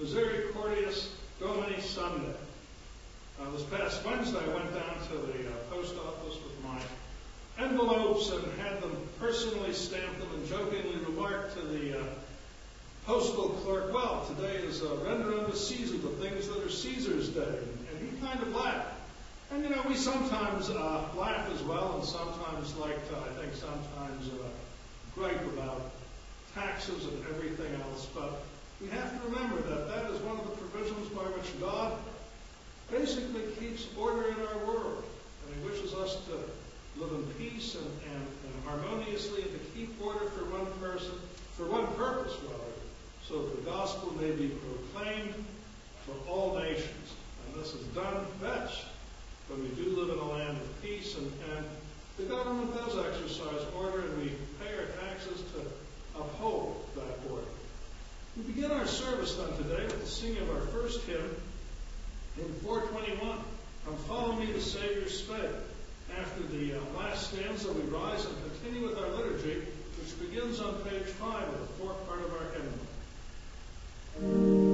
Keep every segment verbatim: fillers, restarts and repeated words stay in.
Misericordias Domini Sunday. Uh, this past Wednesday, I went down to the uh, post office with my envelopes and had them personally stamp them and jokingly remarked to the uh, postal clerk, well, today is uh, render unto Caesar the things that are Caesar's day. And, and he kind of laughed. And, you know, we sometimes uh, laugh as well and sometimes like to, I think, sometimes uh, gripe about taxes and everything else. But we have to remember that that is one of the provisions by which God basically keeps order in our world. And he wishes us to live in peace and, and, and harmoniously and to keep order for one person, for one purpose, rather, so that the gospel may be proclaimed for all nations. And this is done best when we do live in a land of peace, and, and the government does exercise order, and we pay our taxes to uphold that order. We begin our service then today with the singing of our first hymn in four twenty-one, Come Follow Me, the Savior Spake. After the uh, last stanza, we rise and continue with our liturgy, which begins on page five of the fourth part of our hymn.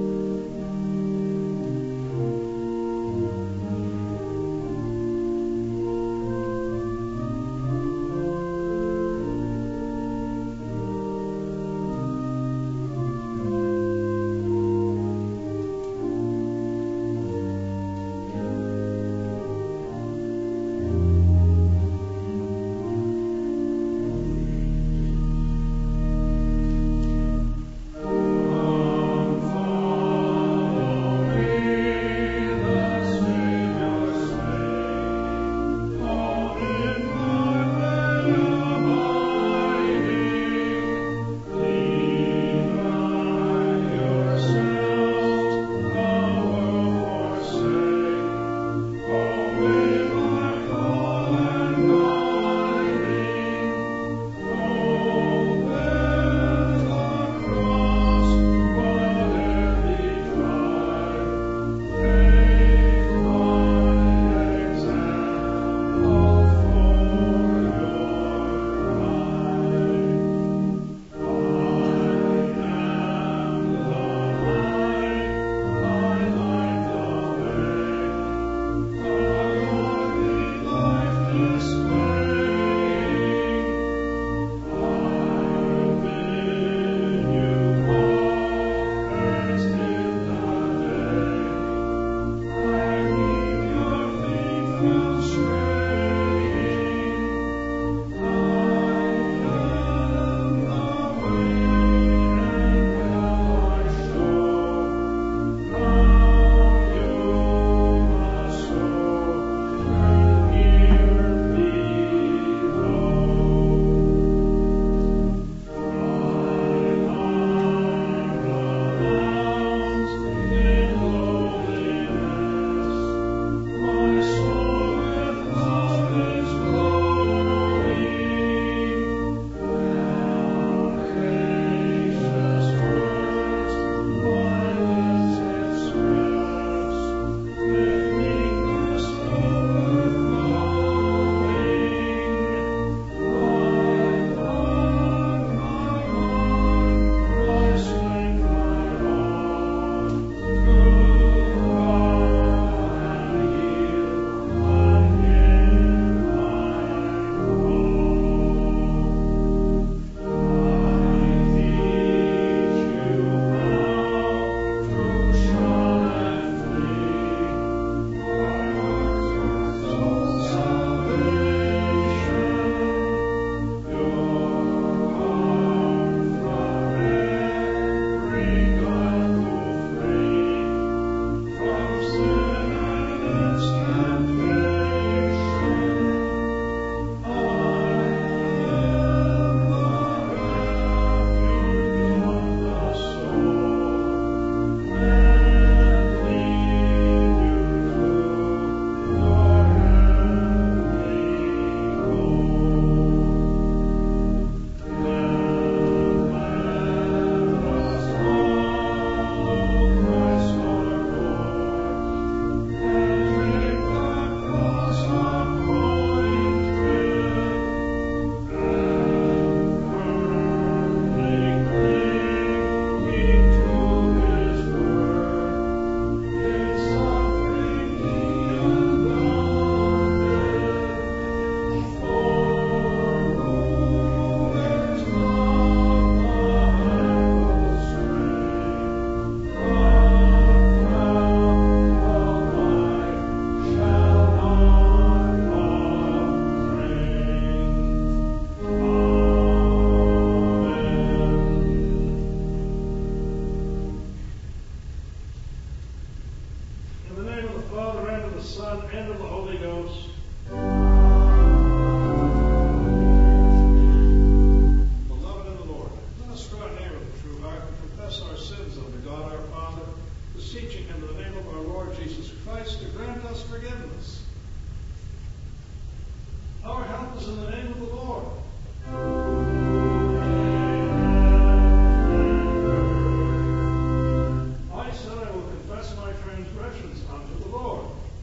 Come Son, and of the Holy Ghost. Beloved in the Lord, let us draw near with a true heart and confess our sins unto God our Father, beseeching him in the name of our Lord Jesus Christ to grant us forgiveness. Our help is in the name of the Lord. I said I will confess my transgressions unto the Lord.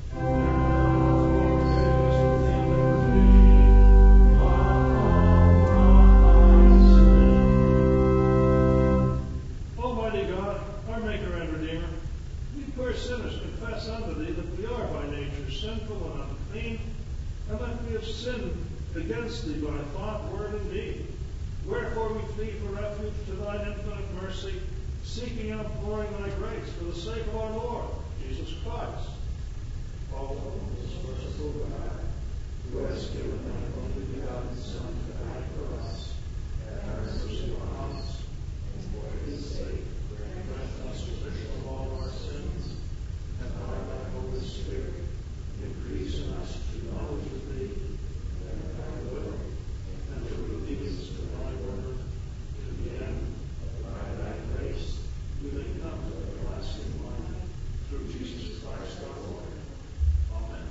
Almighty God, our Maker and Redeemer, we poor sinners confess unto Thee that we are by nature sinful and unclean, and that we have sinned against Thee by thought, word, and deed. Wherefore we flee for refuge to Thine infinite mercy, seeking and imploring Thy grace for the sake of our Lord, Jesus Christ. O Lord, this merciful God, who hast given Thine only begotten Son to die for us, have mercy upon us, and for His sake grant us remission of all our sins, and by Thy Holy Spirit increase in us to knowledge of Thee, and Thy will, and to obedience to Thy word, to the end, by Thy grace, we may come to everlasting life, through Jesus Christ our Lord. Amen.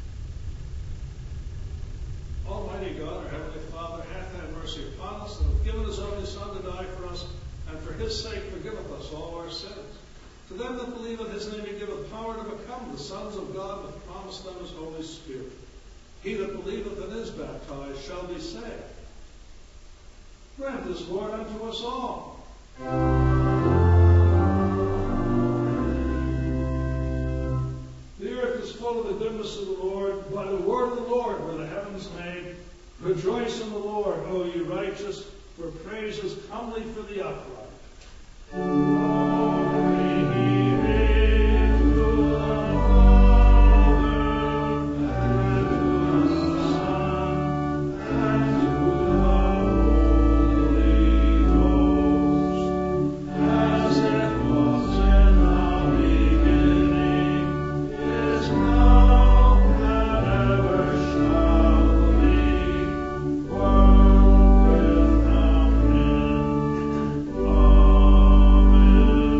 Almighty God, our Heavenly Father, hath had mercy upon us, and hath given His only Son to die for us, and for His sake forgiveth us all our sins. To them that believe in His name He giveth power to become the sons of God, and hath promised them His Holy Spirit. He that believeth and is baptized shall be saved. Grant this, Lord, unto us all. The earth is full of the goodness of the Lord. By the word of the Lord were the heavens made. Rejoice in the Lord, O ye righteous, for praise is comely for the upright. Amen.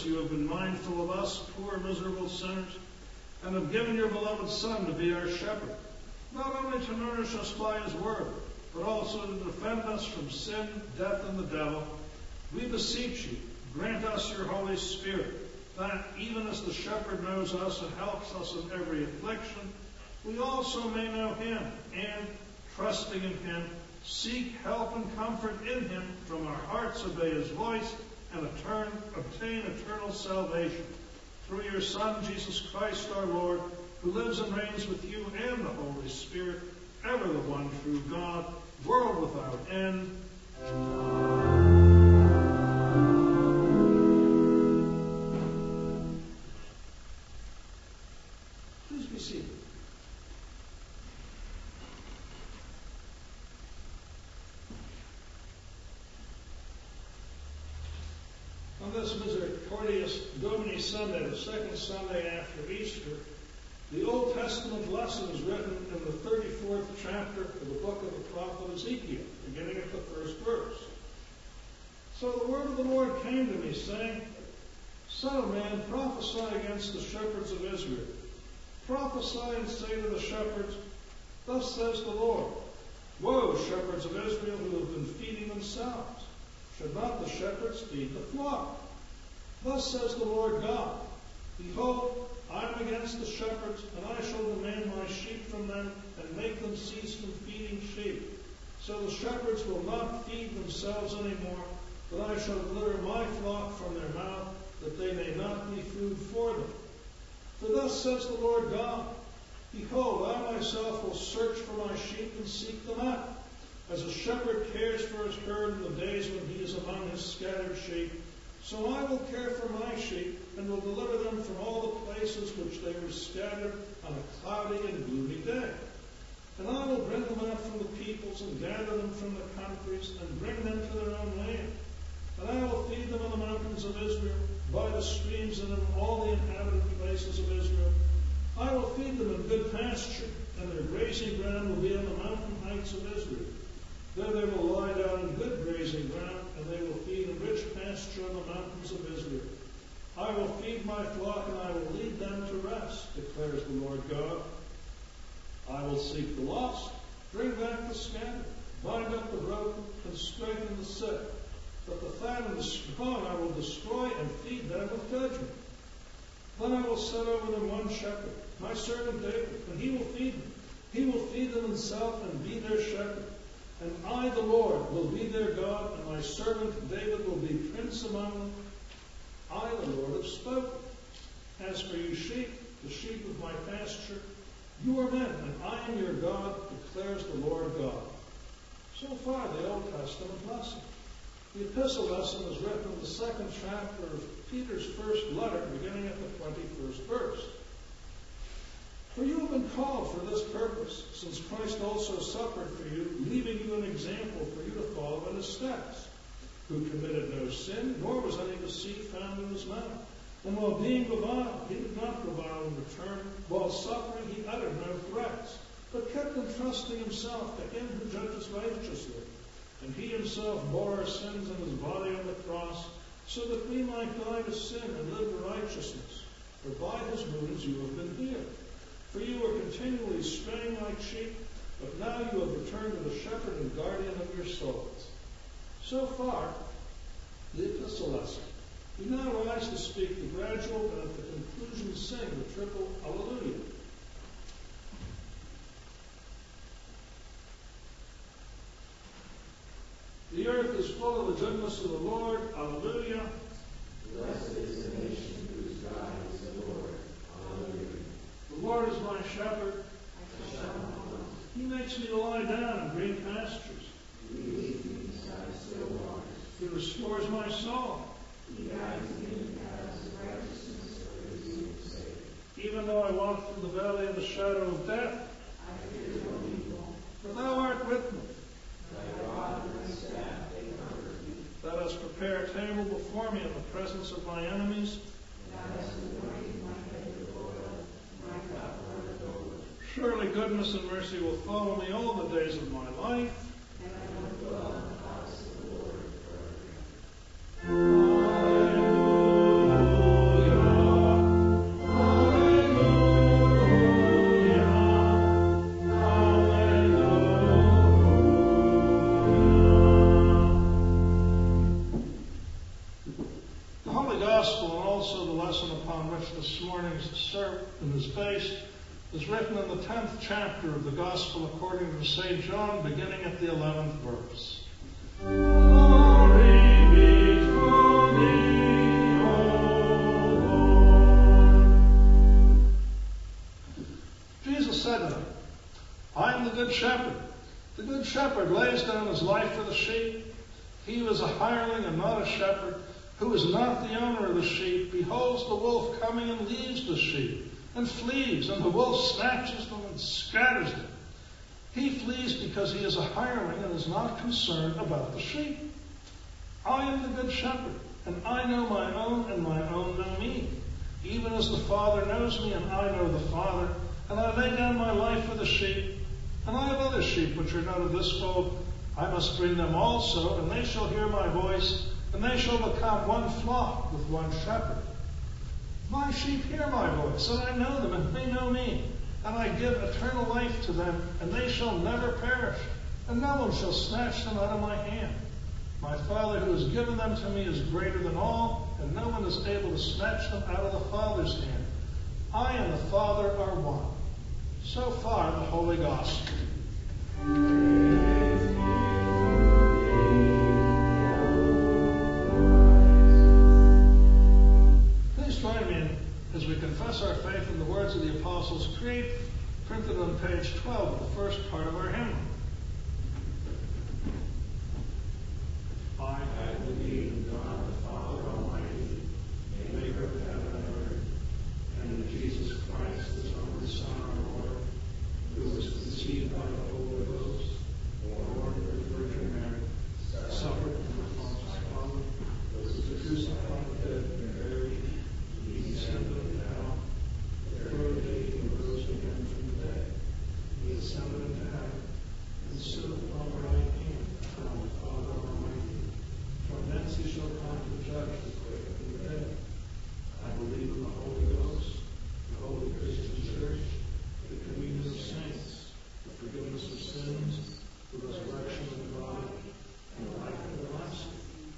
goodness you have been mindful of us, poor miserable sinners, and have given your beloved Son to be our shepherd, not only to nourish us by his word, but also to defend us from sin, death, and the devil. We beseech you, grant us your Holy Spirit, that even as the shepherd knows us and helps us in every affliction, we also may know him, and, trusting in him, seek help and comfort in him, from our hearts obey his voice, and attain, obtain eternal salvation. Through your Son, Jesus Christ our Lord, who lives and reigns with you and the Holy Spirit, ever the one true God, world without end. Please be seated. On this Misericordias Domini Sunday, the second Sunday after Easter, the Old Testament lesson is written in the thirty-fourth chapter of the book of the prophet Ezekiel, beginning at the first verse. So the word of the Lord came to me, saying, Son of man, prophesy against the shepherds of Israel. Prophesy and say to the shepherds, Thus says the Lord, Woe, shepherds of Israel who have been feeding themselves. Should not the shepherds feed the flock? Thus says the Lord God, Behold, I am against the shepherds, and I shall demand my sheep from them, and make them cease from feeding sheep. So the shepherds will not feed themselves any more, but I shall deliver my flock from their mouth, that they may not be food for them. For thus says the Lord God, Behold, I myself will search for my sheep and seek them out, as a shepherd cares for his herd in the days when he is among his scattered sheep. So I will care for my sheep, and will deliver them from all the places which they were scattered on a cloudy and gloomy day. And I will bring them out from the peoples, and gather them from the countries, and bring them to their own land. And I will feed them on the mountains of Israel, by the streams, and in all the inhabited places of Israel. I will feed them in good pasture, and their grazing ground will be on the mountain heights of Israel. There they will lie down in good grazing ground, and they will feed in rich pasture on the mountains of Israel. I will feed my flock, and I will lead them to rest, declares the Lord God. I will seek the lost, bring back the scattered, bind up the broken, and strengthen the sick. But the fat and the strong I will destroy, and feed them with judgment. Then I will set over them one shepherd, my servant David, and he will feed them. He will feed them himself and be their shepherd. And I, the Lord, will be their God, and my servant David will be prince among them. I, the Lord, have spoken. As for you sheep, the sheep of my pasture, you are men, and I am your God, declares the Lord God. So far, the Old Testament lesson. The epistle lesson is written in the second chapter of Peter's first letter, beginning at the twenty-first verse. For you have been called for this purpose, since Christ also suffered for you, leaving you an example for you to follow in his steps, who committed no sin, nor was any deceit found in his mouth. And while being reviled, he did not revile in return. While suffering, he uttered no threats, but kept entrusting himself to him who judges righteously. And he himself bore our sins in his body on the cross, so that we might die to sin and live to righteousness. For by his wounds you have been healed. For you were continually straying like sheep, but now you have returned to the shepherd and guardian of your souls. So far, the epistle lesson. We now rise to speak the gradual, and at the conclusion sing the triple Alleluia. The earth is full of the goodness of the Lord. Alleluia. Blessed is the nation whose God is the Lord. Alleluia. The Lord is my shepherd. I shall not want. He makes me to lie down in green pastures. He leads me beside still waters. He restores my soul. He guides me in paths of righteousness for his name's sake. Even though I walk through the valley of the shadow of death, I fear no evil. for thou art with me. Thy rod and thy staff, they comfort me. Thou hast prepared a table before me in the presence of my enemies. Thou hast anointed my head with oil, my cup runneth over. Surely goodness and mercy will follow me all the days of my life. And I will dwell in the house of the Lord forever. Alleluia. is written in the tenth chapter of the Gospel according to Saint John, beginning at the eleventh verse. Glory be to thee, O Lord. Jesus said to them, I am the good shepherd. The good shepherd lays down his life for the sheep. He who is a hireling and not a shepherd, who is not the owner of the sheep, beholds the wolf coming and leaves the sheep, and flees, and the wolf snatches them and scatters them. He flees because he is a hireling and is not concerned about the sheep. I am the good shepherd, and I know my own, and my own know me. Even as the Father knows me, and I know the Father, and I lay down my life for the sheep. And I have other sheep which are not of this fold. I must bring them also, and they shall hear my voice, and they shall become one flock with one shepherd. My sheep hear my voice, and I know them, and they know me. And I give eternal life to them, and they shall never perish, and no one shall snatch them out of my hand. My Father who has given them to me is greater than all, and no one is able to snatch them out of the Father's hand. I and the Father are one. So far, the Holy Gospel. Please join me in, as we confess our faith in the words of the Apostles' Creed, printed on page twelve of the first part of our hymn. I believe in God the Father Almighty, maker of heaven and earth, and in Jesus Christ, his only Son, our Lord, who was conceived by the Holy Ghost, born of the Virgin Mary, suffered from Pontius Pilate, was crucified, dead, and buried. He descended into hell. The third day he rose again from the dead. He ascended into heaven, and sitteth on the right hand of the Father Almighty. From thence he shall come to judge the quick and the dead. I believe in the Holy Ghost, the Holy Christian Church, the communion of saints, the forgiveness of sins, the resurrection of the body, and the life everlasting.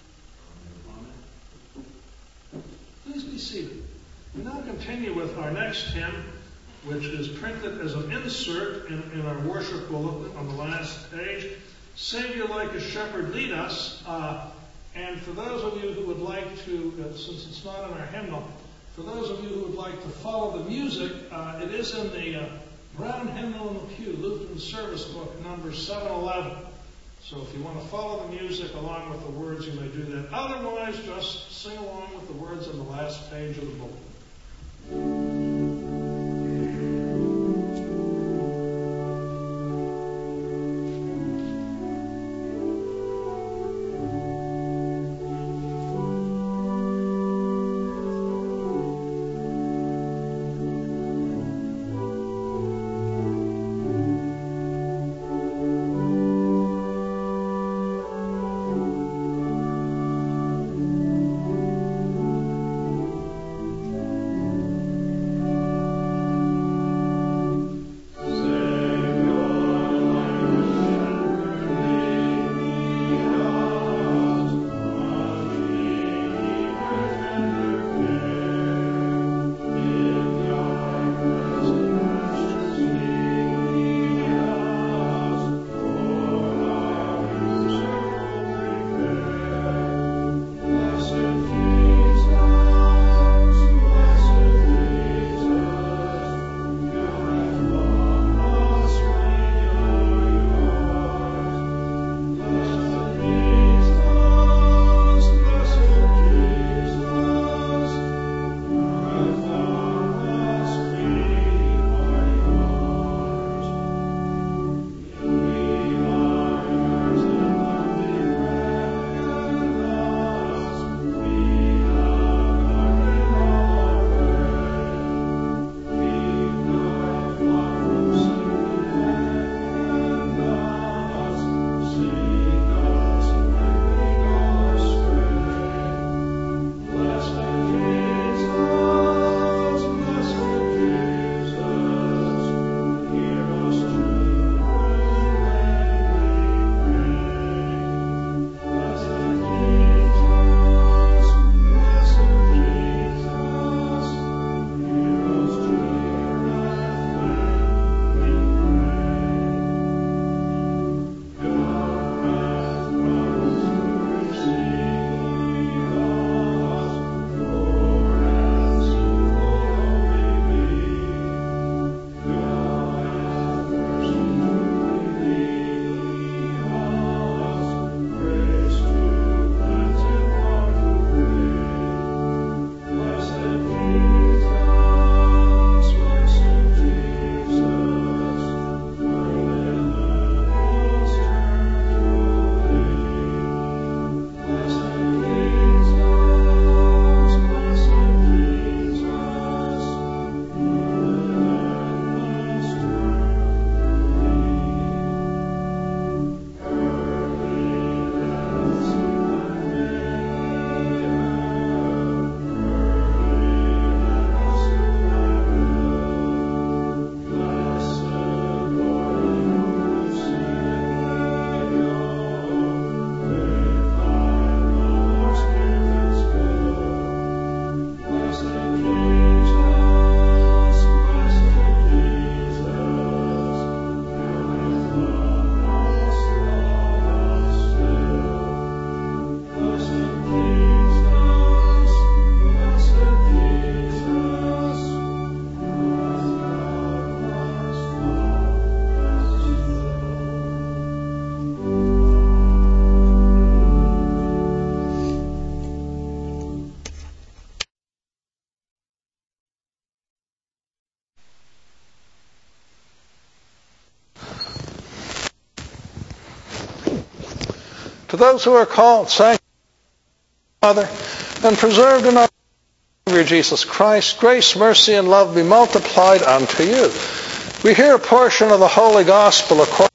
Amen. Please be seated. We now continue with our next hymn, which is printed as an insert in, in our worship bulletin on the last page. Savior, like a shepherd, lead us. Uh, and for those of you who would like to, uh, since it's not in our hymnal, for those of you who would like to follow the music, uh, it is in the uh, brown hymnal in the pew, Lutheran Service Book, number seven eleven. So if you want to follow the music along with the words, you may do that. Otherwise, just sing along with the words on the last page of the bulletin. Thank you. To those who are called, sanctified, Father, and preserved in our Savior Jesus Christ, grace, mercy, and love be multiplied unto you. We hear a portion of the Holy Gospel according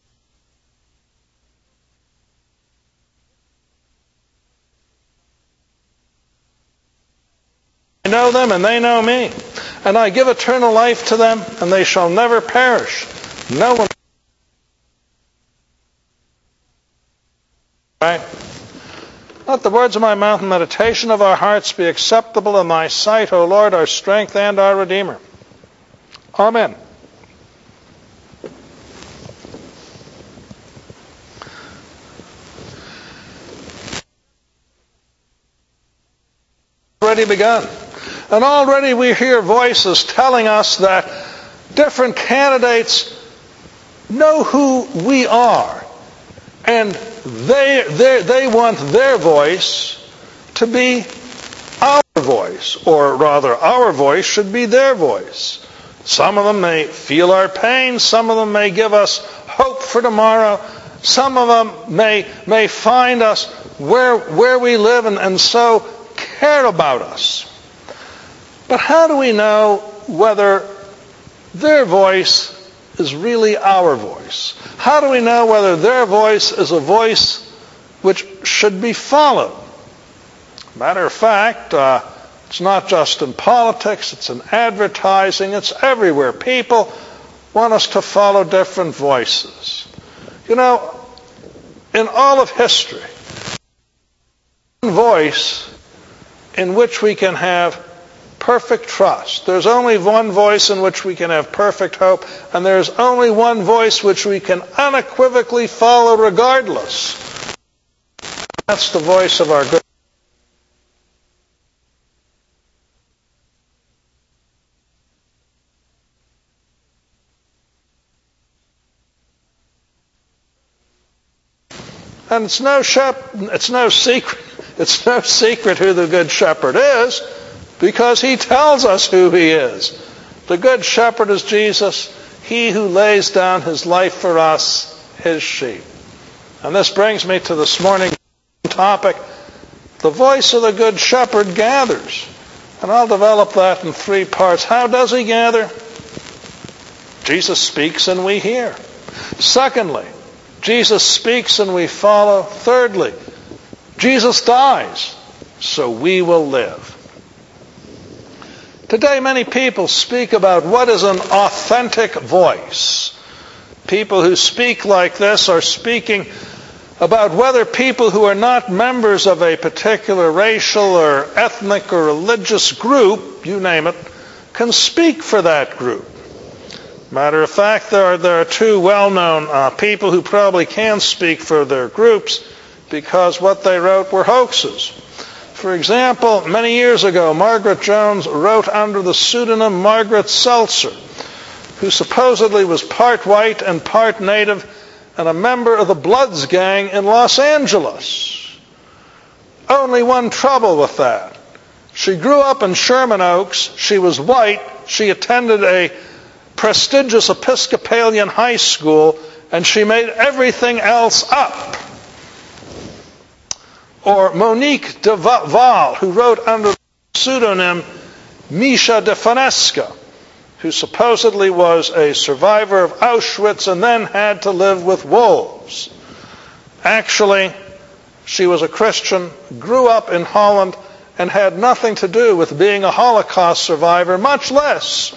I know them and they know me, and I give eternal life to them, and they shall never perish. No one. Right? Let the words of my mouth and meditation of our hearts be acceptable in thy sight, O Lord, our strength and our Redeemer. Amen. Already begun. And already we hear voices telling us that different candidates know who we are. And they, they, they want their voice to be our voice. Or rather, our voice should be their voice. Some of them may feel our pain. Some of them may give us hope for tomorrow. Some of them may, may find us where, where we live and, and so care about us. But how do we know whether their voice is really our voice? How do we know whether their voice is a voice which should be followed? Matter of fact, uh, it's not just in politics, it's in advertising, it's everywhere. People want us to follow different voices. You know, in all of history, one voice in which we can have perfect trust. There's only one voice in which we can have perfect hope, and there's only one voice which we can unequivocally follow regardless. That's the voice of our good. And it's no shep- it's no secret. It's no secret who the Good Shepherd is, because he tells us who he is. The Good Shepherd is Jesus, he who lays down his life for us, his sheep. And this brings me to this morning's topic. The voice of the Good Shepherd gathers. And I'll develop that in three parts. How does he gather? Jesus speaks and we hear. Secondly, Jesus speaks and we follow. Thirdly, Jesus dies, so we will live. Today, many people speak about what is an authentic voice. People who speak like this are speaking about whether people who are not members of a particular racial or ethnic or religious group, you name it, can speak for that group. Matter of fact, there are, there are two well-known uh, people who probably can speak for their groups because what they wrote were hoaxes. For example, many years ago, Margaret Jones wrote under the pseudonym Margaret Seltzer, who supposedly was part white and part native and a member of the Bloods gang in Los Angeles. Only one trouble with that. She grew up in Sherman Oaks. She was white. She attended a prestigious Episcopalian high school, and she made everything else up. Or Monique de Val, who wrote under the pseudonym Misha de Fanesca, who supposedly was a survivor of Auschwitz and then had to live with wolves. Actually, she was a Christian, grew up in Holland, and had nothing to do with being a Holocaust survivor, much less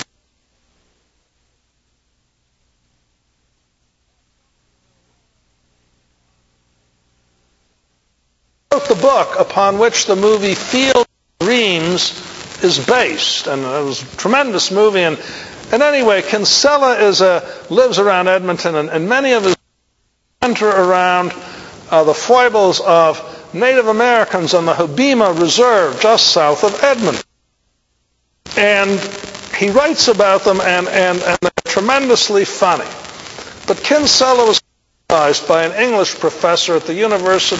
wrote the book upon which the movie Field of Dreams is based, and it was a tremendous movie. And, and anyway, Kinsella is a, lives around Edmonton, and, and many of his center around uh, the foibles of Native Americans on the Hobbema Reserve just south of Edmonton. And he writes about them, and, and, and they're tremendously funny. But Kinsella was criticized by an English professor at the University.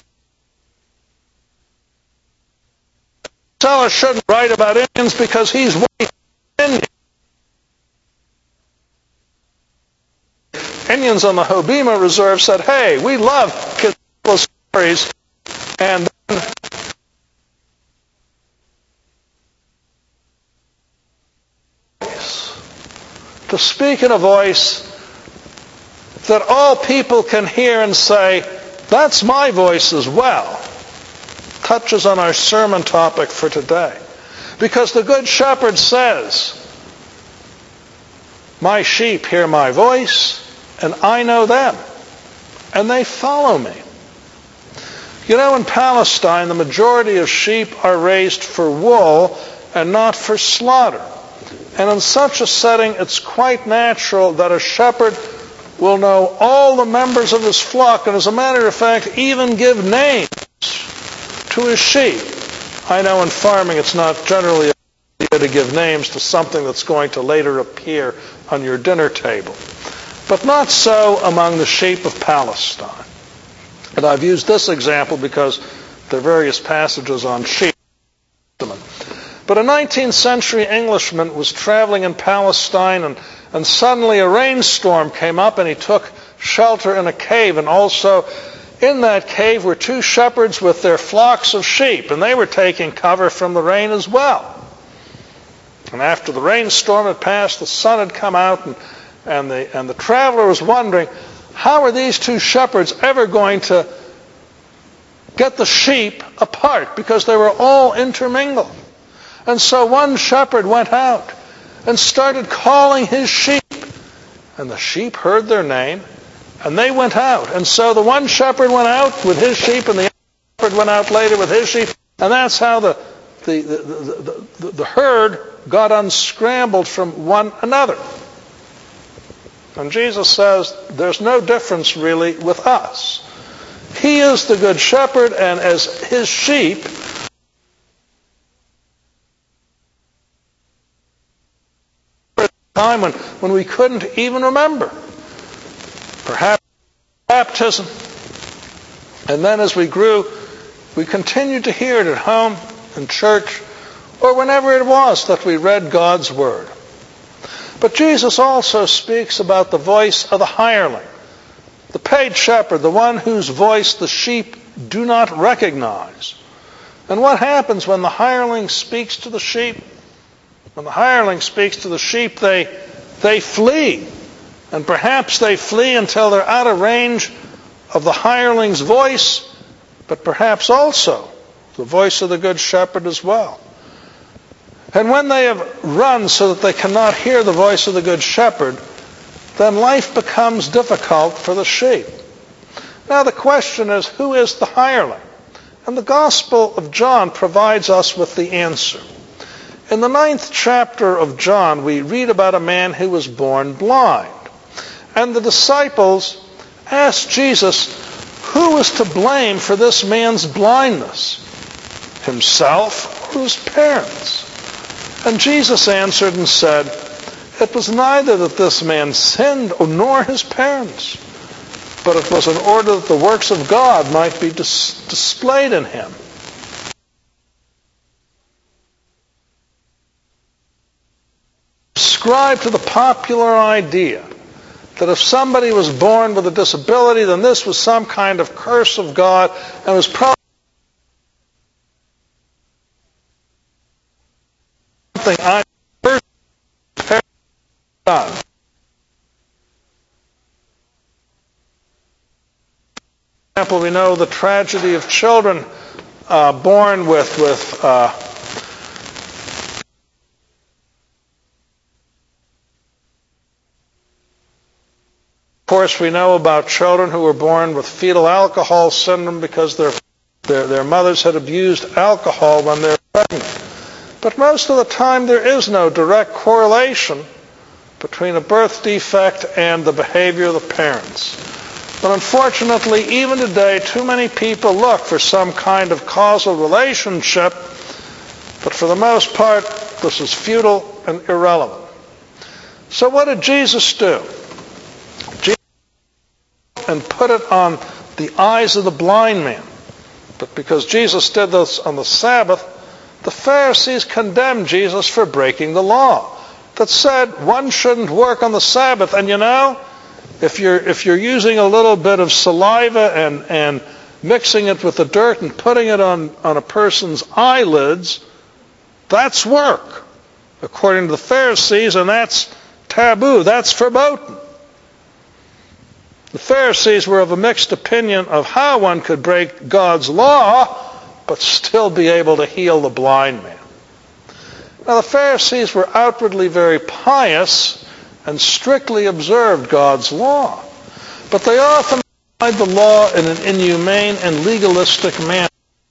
Kinsella shouldn't write about Indians because he's white Indian. Indians on the Hobbema Reserve said, hey, we love Kinsella's and then to speak in a voice that all people can hear and say, that's my voice as well, touches on our sermon topic for today. Because the Good Shepherd says, my sheep hear my voice, and I know them, and they follow me. You know, in Palestine, the majority of sheep are raised for wool and not for slaughter. And in such a setting, it's quite natural that a shepherd will know all the members of his flock, and as a matter of fact, even give names to his sheep. I know in farming it's not generally a good idea to give names to something that's going to later appear on your dinner table. But not so among the sheep of Palestine. And I've used this example because there are various passages on sheep. But a nineteenth century Englishman was traveling in Palestine, and, and suddenly a rainstorm came up, and he took shelter in a cave. And also in that cave were two shepherds with their flocks of sheep, and they were taking cover from the rain as well. And after the rainstorm had passed, the sun had come out, and, and, the, and the traveler was wondering, how are these two shepherds ever going to get the sheep apart? Because they were all intermingled. And so one shepherd went out and started calling his sheep. And the sheep heard their name, and they went out. And so the one shepherd went out with his sheep, and the other shepherd went out later with his sheep. And that's how the, the, the, the, the, the herd got unscrambled from one another. And Jesus says there's no difference really with us. He is the good shepherd, and as his sheep, time when, when we couldn't even remember. Perhaps baptism. And then as we grew, we continued to hear it at home, in church, or whenever it was that we read God's Word. But Jesus also speaks about the voice of the hireling, the paid shepherd, the one whose voice the sheep do not recognize. And what happens when the hireling speaks to the sheep? When the hireling speaks to the sheep, they, they flee. And perhaps they flee until they're out of range of the hireling's voice, but perhaps also the voice of the good shepherd as well. And when they have run so that they cannot hear the voice of the good shepherd, then life becomes difficult for the sheep. Now the question is, who is the hireling? And the Gospel of John provides us with the answer. In the ninth chapter of John, we read about a man who was born blind. And the disciples asked Jesus, who is to blame for this man's blindness? Himself or his parents? And Jesus answered and said, it was neither that this man sinned nor his parents, but it was in order that the works of God might be dis- displayed in him. Subscribe to the popular idea that if somebody was born with a disability, then this was some kind of curse of God, and was probably something I personally done. For example, we know the tragedy of children uh, born with with uh, Of course, we know about children who were born with fetal alcohol syndrome because their, their, their mothers had abused alcohol when they were pregnant. But most of the time, there is no direct correlation between a birth defect and the behavior of the parents. But unfortunately, even today, too many people look for some kind of causal relationship, but for the most part, this is futile and irrelevant. So what did Jesus do? And put it on the eyes of the blind man. But because Jesus did this on the Sabbath, the Pharisees condemned Jesus for breaking the law that said one shouldn't work on the Sabbath. And you know, if you're if you're using a little bit of saliva and and mixing it with the dirt and putting it on, on a person's eyelids, that's work, according to the Pharisees, and that's taboo, that's verboten. The Pharisees were of a mixed opinion of how one could break God's law, but still be able to heal the blind man. Now, the Pharisees were outwardly very pious and strictly observed God's law, but they often applied the law in an inhumane and legalistic manner.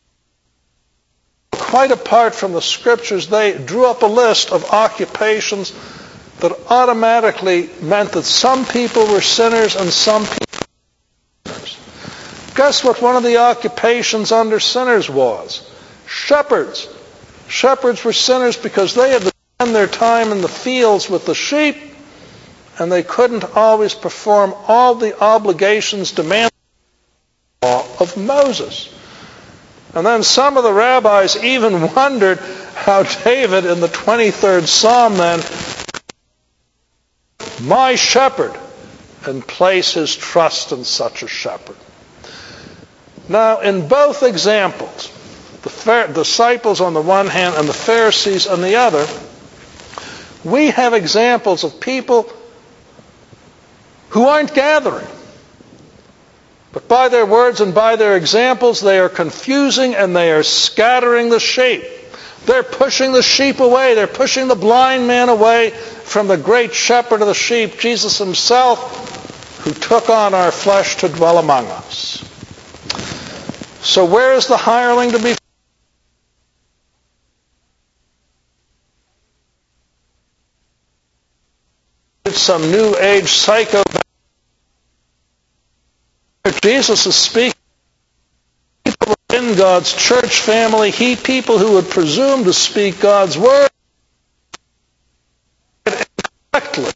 Quite apart from the Scriptures, they drew up a list of occupations that automatically meant that some people were sinners and some people were sinners. Guess what one of the occupations under sinners was? Shepherds. Shepherds were sinners because they had to spend their time in the fields with the sheep, and they couldn't always perform all the obligations demanded by the law of Moses. And then some of the rabbis even wondered how David in the twenty-third Psalm then, my shepherd, and place his trust in such a shepherd. Now, in both examples, the disciples on the one hand and the Pharisees on the other, we have examples of people who aren't gathering. But by their words and by their examples, they are confusing and they are scattering the sheep. They're pushing the sheep away. They're pushing the blind man away from the great shepherd of the sheep, Jesus himself, who took on our flesh to dwell among us. So where is the hireling to be found? Some new age psycho. Jesus is speaking to people in God's church family, he people who would presume to speak God's word incorrectly.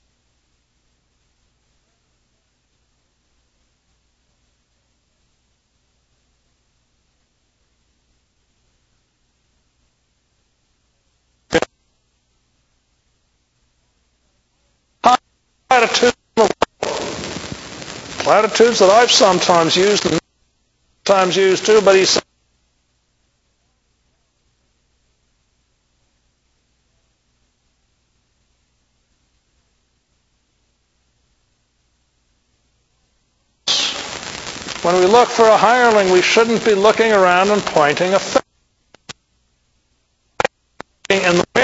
Platitudes, platitudes that I've sometimes used and sometimes used too, but he said, when we look for a hireling, we shouldn't be looking around and pointing a finger. In the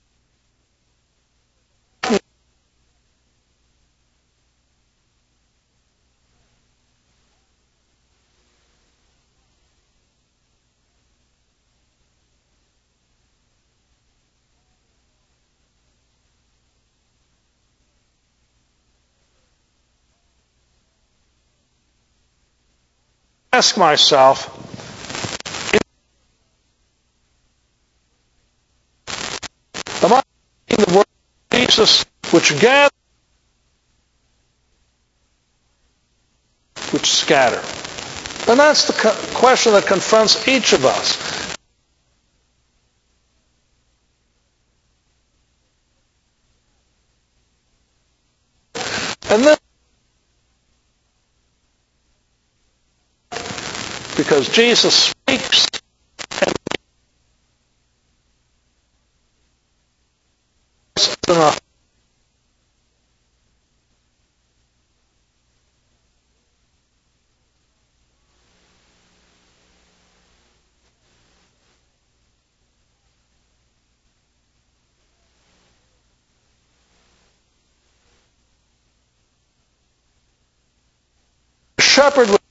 ask myself, am I speaking the word of Jesus which gather, which scatter? And that's the co- question that confronts each of us. And then, because Jesus speaks and enough. The shepherd was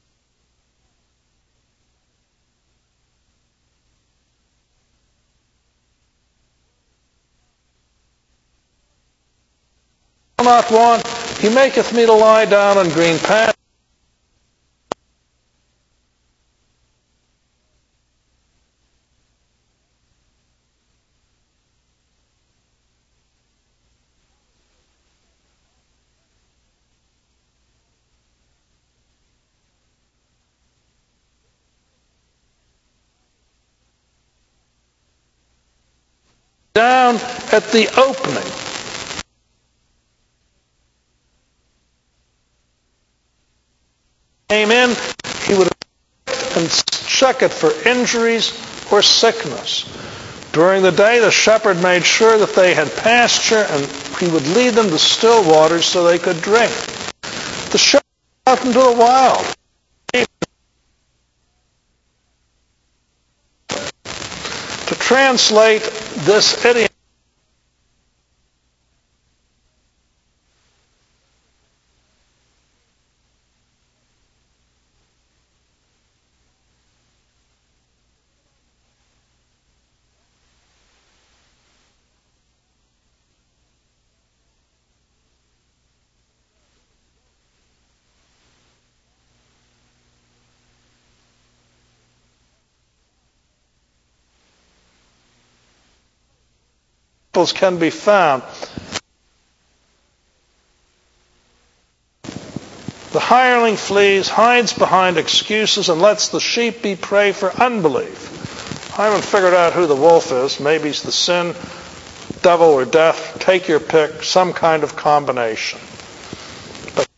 not want, he maketh me to lie down on green pastures. Down at the opening. Came in, he would have and check it for injuries or sickness. During the day, the shepherd made sure that they had pasture, and he would lead them to still waters so they could drink. The shepherd went out into the wild. To translate this idiom, can be found. The hireling flees, hides behind excuses, and lets the sheep be prey for unbelief. I haven't figured out who the wolf is. Maybe it's the sin, devil, or death. Take your pick, some kind of combination. But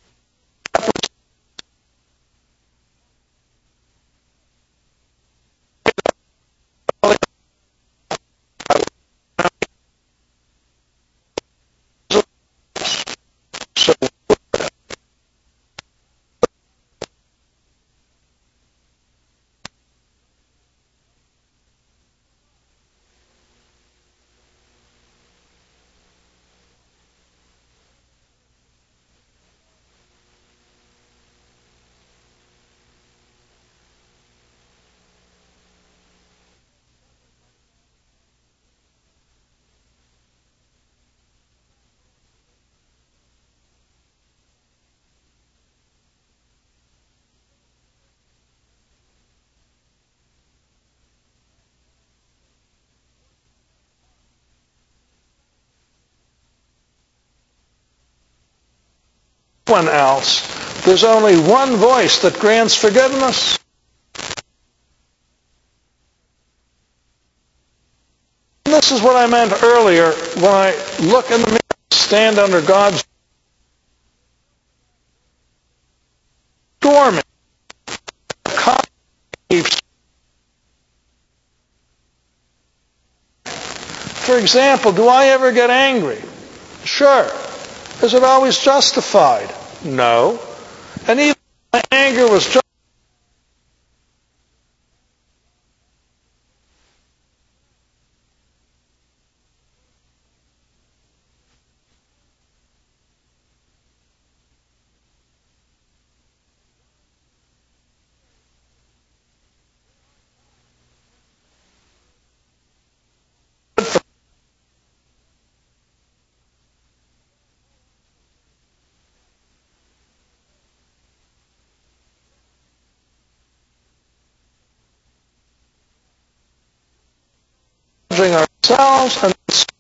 one else. There's only one voice that grants forgiveness. And this is what I meant earlier when I look in the mirror, stand under God's storming. For example, do I ever get angry? Sure. Is it always justified? No. And even if my anger was justified, ourselves and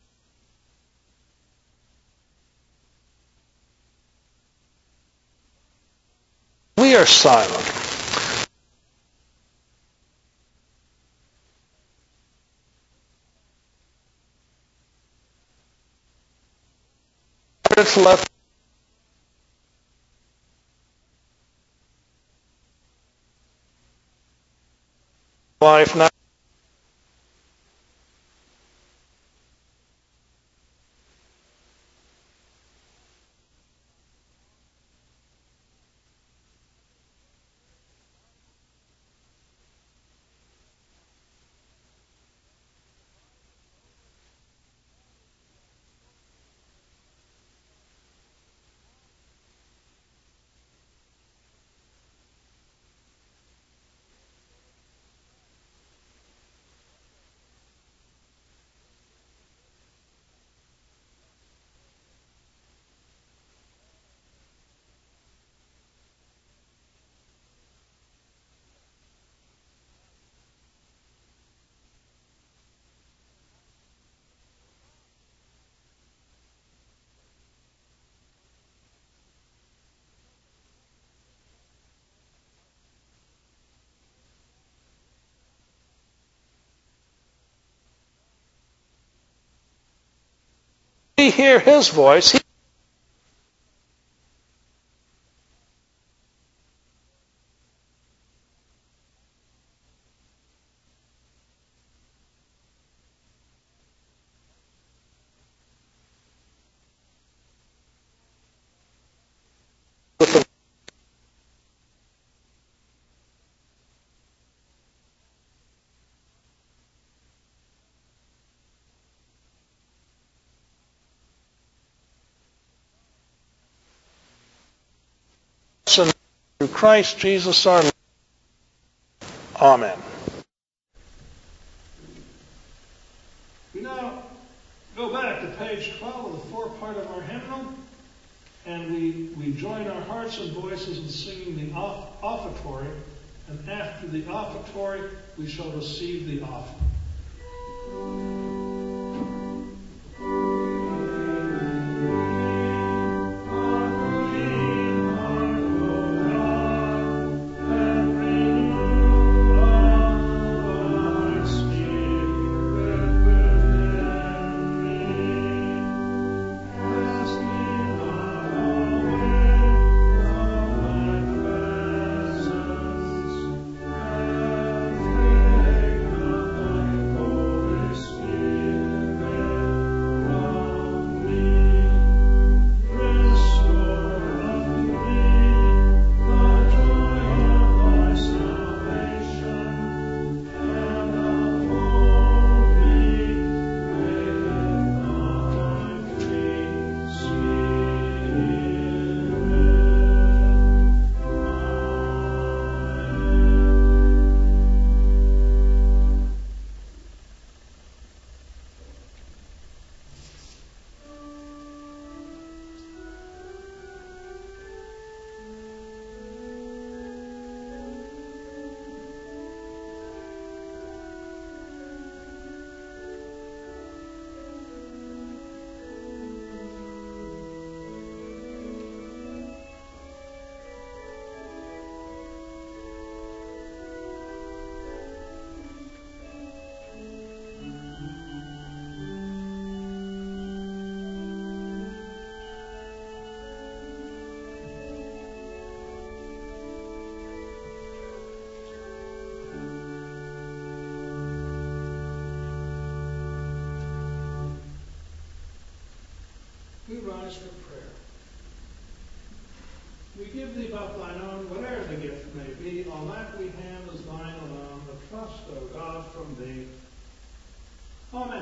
we are silent. It's left life now. We hear his voice. He through Christ Jesus our Lord. Amen. We now go back to page twelve of the four-part of our hymnal, and we, we join our hearts and voices in singing the off, offertory, and after the offertory, we shall receive the offering. We rise for prayer. We give thee but thine own, whate'er the gift may be, all that we have is thine alone, the trust, O God, from thee. Amen.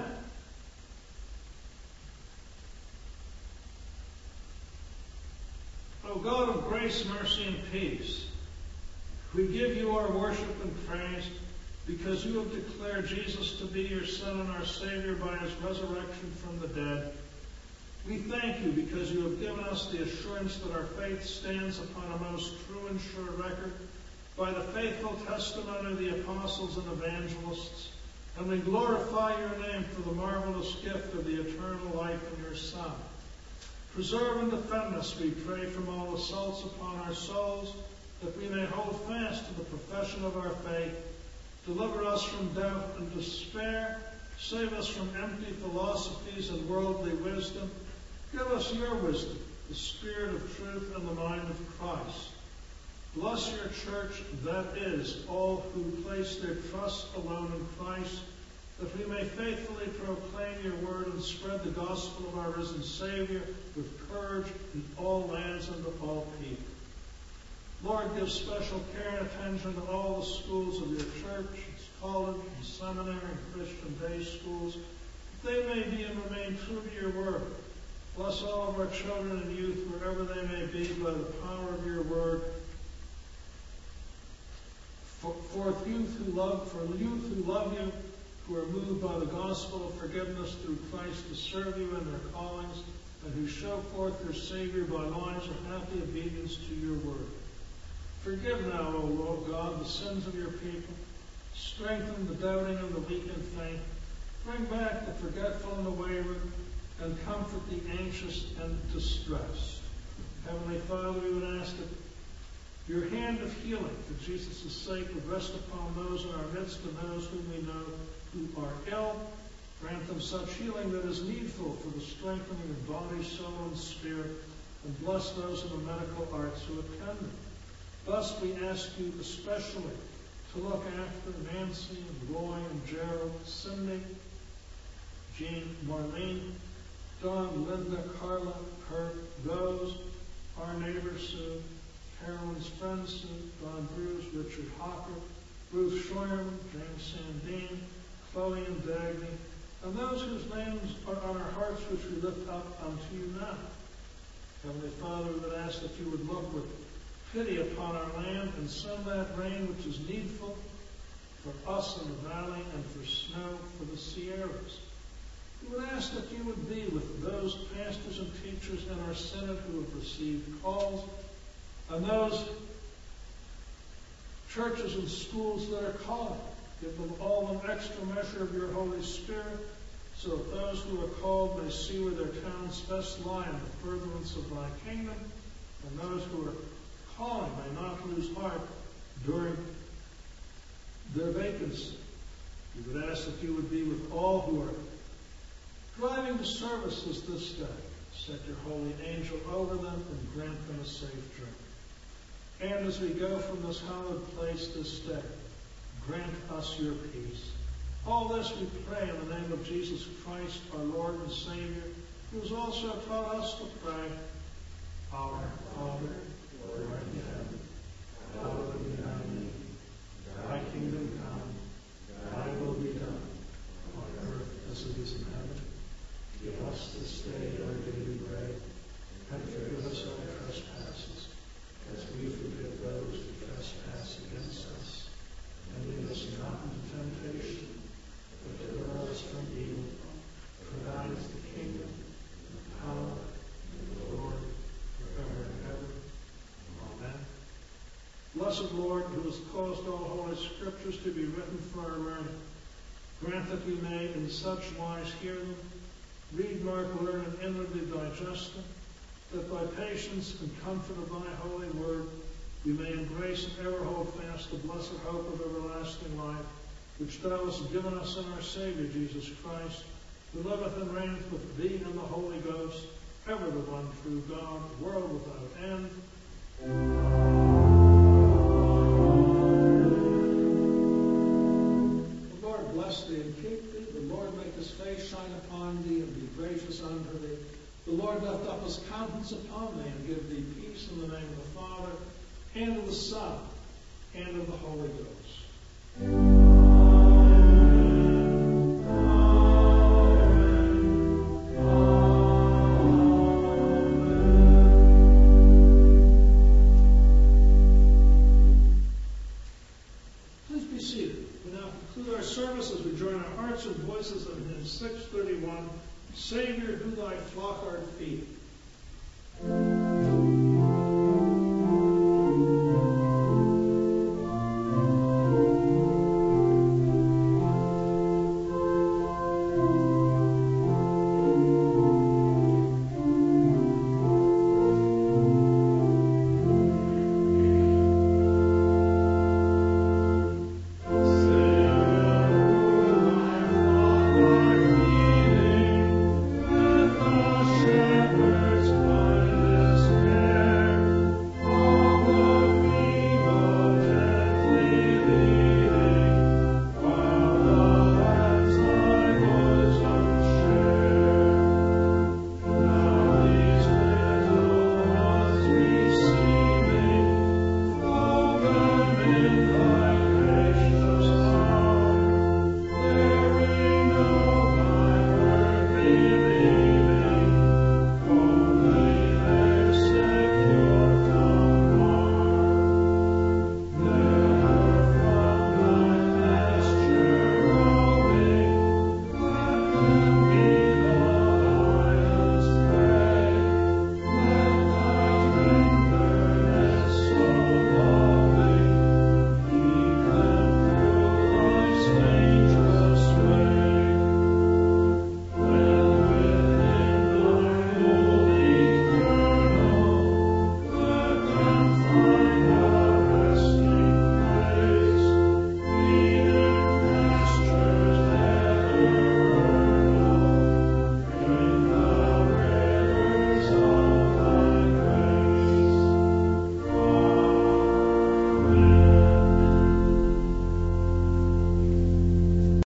O God of grace, mercy, and peace, we give you our worship and praise because you have declared Jesus to be your Son and our Savior by his resurrection from the dead. We thank you because you have given us the assurance that our faith stands upon a most true and sure record by the faithful testimony of the apostles and evangelists. And we glorify your name for the marvelous gift of the eternal life in your Son. Preserve and defend us, we pray, from all assaults upon our souls, that we may hold fast to the profession of our faith. Deliver us from doubt and despair. Save us from empty philosophies and worldly wisdom. Give us your wisdom, the spirit of truth, and the mind of Christ. Bless your church, that is, all who place their trust alone in Christ, that we may faithfully proclaim your word and spread the gospel of our risen Savior with courage in all lands and to all people. Lord, give special care and attention to all the schools of your church, its college and seminary and Christian day schools, that they may be and remain true to your word. Bless all of our children and youth wherever they may be by the power of your word. For, for youth who love, for youth who love you, who are moved by the gospel of forgiveness through Christ to serve you in their callings, and who show forth their Savior by lives of happy obedience to your word. Forgive now, O Lord God, the sins of your people. Strengthen the doubting and the weak in faith. Bring back the forgetful and the wayward, and comfort the anxious and distressed. Heavenly Father, we would ask that your hand of healing for Jesus' sake would rest upon those in our midst and those whom we know who are ill. Grant them such healing that is needful for the strengthening of body, soul, and spirit. And bless those in the medical arts who attend them. Thus we ask you especially to look after Nancy and Roy and Gerald, Cindy, Jean, Marlene, Dawn, Linda, Carla, Kurt, those, our neighbors, Sue, Carolyn's friends, Sue, Don Bruce, Richard Hopper, Ruth Scheuerman, James Sandine, Chloe and Dagny, and those whose names are on our hearts which we lift up unto you now. Heavenly Father, we would ask that you would look with pity upon our land and send that rain which is needful for us in the valley and for snow for the Sierras. We would ask that you would be with those pastors and teachers in our synod who have received calls, and those churches and schools that are calling. Give them all an extra measure of your Holy Spirit, so that those who are called may see where their towns best lie in the furtherance of thy kingdom, and those who are calling may not lose heart during their vacancy. We would ask that you would be with all who are driving to services this day. Set your holy angel over them and grant them a safe journey. And as we go from this hallowed place this day, grant us your peace. All this we pray in the name of Jesus Christ, our Lord and Savior, who has also taught us to pray, Our Father, who art in heaven, hallowed be thy name. Thy kingdom come, thy will be done, on earth as it is in heaven. Give us this day our daily bread, and forgive us our trespasses, as we forgive those who trespass against us. And lead us not into temptation, but deliver us from evil. For thine is the kingdom, and the power, and the glory, forever and ever. Amen. Blessed Lord, who has caused all holy scriptures to be written for our learning, grant that we may in such wise hear them, read, mark, learn, and inwardly digest them, that by patience and comfort of thy holy word we may embrace and ever hold fast the blessed hope of everlasting life, which thou hast given us in our Savior Jesus Christ, who liveth and reigneth with thee and the Holy Ghost, ever the one true God, world without end. The Lord bless thee and keep thee. The Lord make his face shine upon thee and be gracious unto thee. The Lord lift up his countenance upon thee and give thee peace in the name of the Father, and of the Son, and of the Holy Ghost. Please be seated. We now conclude our service as we join our hearts and voices in hymn six thirty-one, Savior, who thy flock art feeding.